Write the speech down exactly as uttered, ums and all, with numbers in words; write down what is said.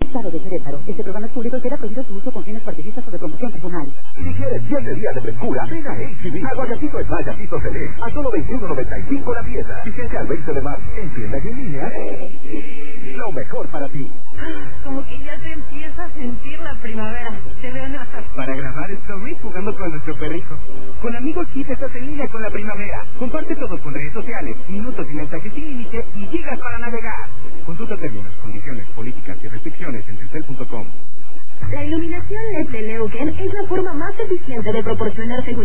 Estado de Querétaro. Este programa es público y queda prohibido su uso con fines partidistas o de promoción personal. Si quieres siete días de frescura, ven a H E B. Aguacatito es Mayatito Select. A solo veintiuno noventa y cinco la pieza. Vigencia al veinte de marzo. En tiendas y en línea. Lo mejor para ti. Como que ya te empieza a sentir la primavera. Te veo en las... Para grabar stories jugando con nuestro perrijo. Con Amigos Kids estás en línea con la primavera. Comparte todo con redes sociales, minutos y mensajes sin límite y gigas para navegar. Consulta términos, condiciones, políticas y restricciones en telcel punto com. La iluminación L E D de Leuken es la forma más eficiente de proporcionar seguridad.